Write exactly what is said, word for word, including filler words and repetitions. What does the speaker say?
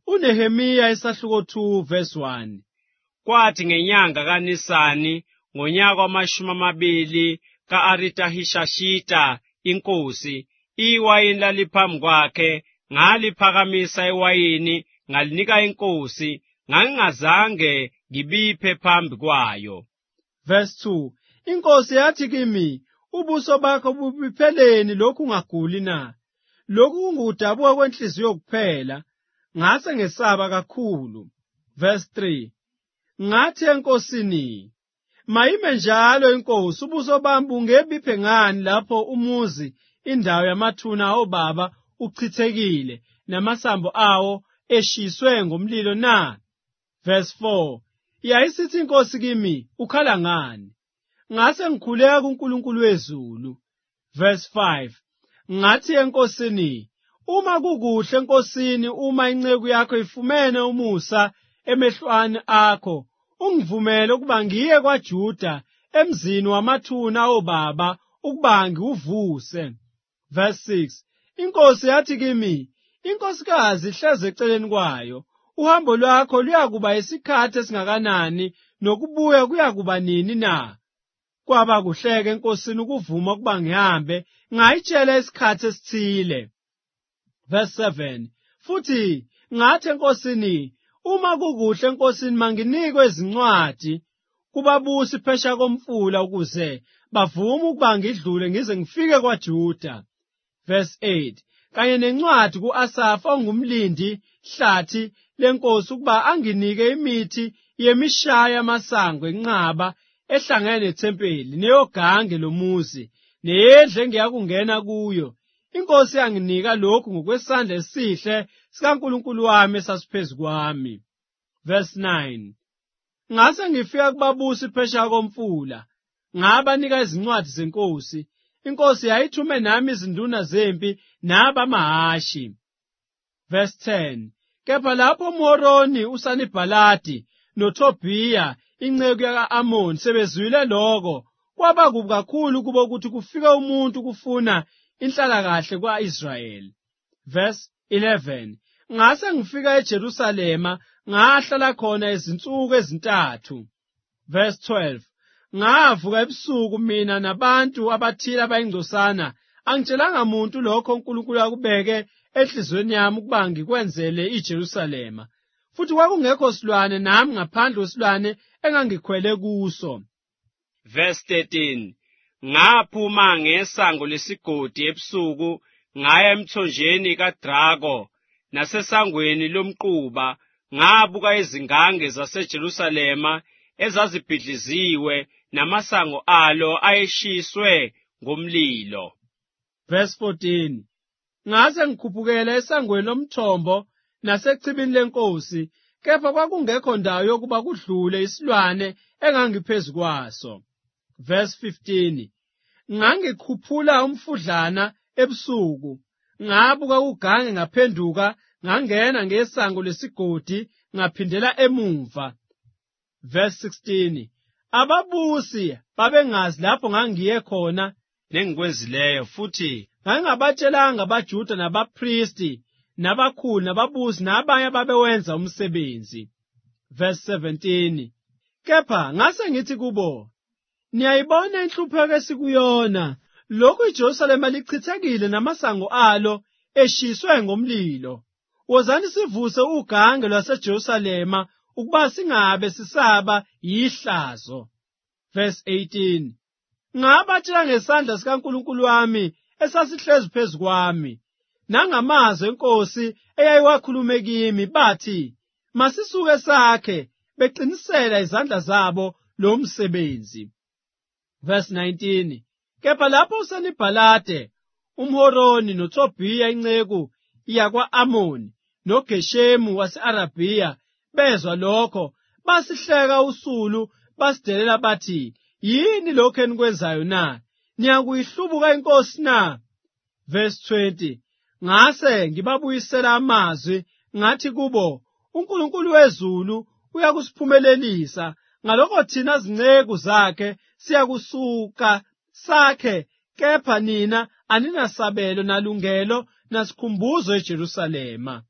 uNehemiya isahluko two verse one. Kwathi ngenyanga kaNisani ngonyaka wamashumi amabili ka-Aritahishashita inkosi, iwayini laliphambi kwakhe, ngaliphakamisa iwayini ngalinika inkosi, ngangingazange ngibiphe phambi kwayo. Verse two. Inkosi yathi kimi, ubuso bakho bubipheleni lokhu ungaguli na? Lokhu kungukudabuka kwenhliziyo kuphela, ngase ngesaba kakhulu. Verse three. Ngathi enkosini, mayime njalo inkosi, ubuso bami bungebiphe ngani lapho umuzi, indawo yamathuna obaba uchithekile, namasambo awo eshiswe ngomlilo na? Verse four. Yayisithi inkosi kimi, ukhala ngani? Ngase ngikhuleka kuNkulunkulu wezulu. Verse five. Ngathi enkosini, uma kukuhle enkosini, uma inceku yakho ifumene umusa emehlweni akho, ungivumele ukuba ngiye kwaJuda emzini wamathuna obaba ukuba ngiwuvuse. Verse six. Inkosi yathi kimi, inkosikazi ihleze eceleni kwayo, uhambo lwakho luyakuba isikhathi esingakanani, nokubuya kuyakuba nini na? Kwaba kuhleke enkosini ukuvuma ukuba ngihambe, ngayitshela isikhathi esithile. Verse seven. Futhi ngathi enkosini, uma kukuhle enkosini manginikwe izincwadi kubabusi phesheya komfula ukuze bavume ukuba ngidlule ngize ngifike kwaJuda. Verse eight. Kanye nencwadi ku-Asafa ongumlindi hlathi lenkosi ukuba anginike imithi yemishaya yamasango enqaba ehlangene nethempeli neyogange lomuzi neyendle engiyakungena kuyo. Inkosi yanginika lokhu ngokwesandla esihle sikaNkulunkulu wami esasiphezu kwami. Verse nine. Ngase ngifika kubabusi phesheya komfula, ngabanika izincwadi zenkosi. Inkosi yayithume nami izinduna zempi nabamahashi. Verse ten. Kepha lapho uMoroni uSanibhalati noTobiya inceku yaka-Amoni sebezwile lokho, kwaba kubi kakhulu kubo ukuthi kufike umuntu kufuna inhlalakahle kwa-Israyeli. Verse eleven. Ngase ngifika eJerusalema, ngahlala khona izinsuku ezintathu. Verse twelve. Ngavuka ebusuku mina nabantu abathile abayingcosana, angitshelanga muntu lokho uNkulunkulu akubeke enhliziyweni yami ukuba ngikwenzele iJerusalema. Futhi kwakungekho silwane nami ngaphandle kwesilwane engangikhwele kuso. Verse thirteen. Ngaphuma ngesango lesigodi ebusuku, ngaya emthonjeni kaDrako nasesangweni lomquba, ngabuka izingange zaseJerusalema ezazibhidliziwe namasango alo ayeshiswe ngomlilo. Verse fourteen. Ngase ngikhuphukela esangweni lomthombo nasechibini lenkosi, kepha kwakungekho ndawo yokuba kudlule isilwane engangiphezu kwaso. Verse fifteen. Ngangikhuphula umfudlana ebusuku, ngabuka ugange ngaphenduka, ngangena ngesango lesigodi ngaphindela emuva. Verse sixteen. Ababusi babengazi lapho ngangiye khona nengikwenzileyo, futhi ngangingabatshelanga abaJuda nabapristi nabakhulu nababusi nabanye ababewenza umsebenzi. Verse seventeen. Kepha ngase ngithi kubo, niyayibona inhlupheko esikuyona, lokhu iJerusalema lichithekile namasango alo eshiswe ngomlilo. Wozani sivuse ugange lwaseJerusalema ukuba singabe sisaba yihlazo. Verse eighteen. Ngabatshela ngesandla sikaNkulunkulu wami esasihlezi phezu kwami, nangamazwi enkosi eyayiwakhulume kimi, bathi, masisuke sakhe, beqinisela izandla zabo lo msebenzi. Verse nineteen. Kepha lapho uSanibhalati umHoroni noTobiya inceku yakwa-Amoni noGeshemu wase-Arabiya bezwa lokho, basihleka usulu, basidelela bathi, yini lokho enikwenzayo na? Niyakuyihlubuka inkosi na? Verse twenty. Ngase ngibabuyisela amazwi, ngathi kubo, uNkulunkulu wezulu uyakusiphumelelisa, ngalokho thina zinceku zakhe siyakusuka sakhe, kepha nina aninasabelo nalungelo nasikhumbuzo eJerusalema.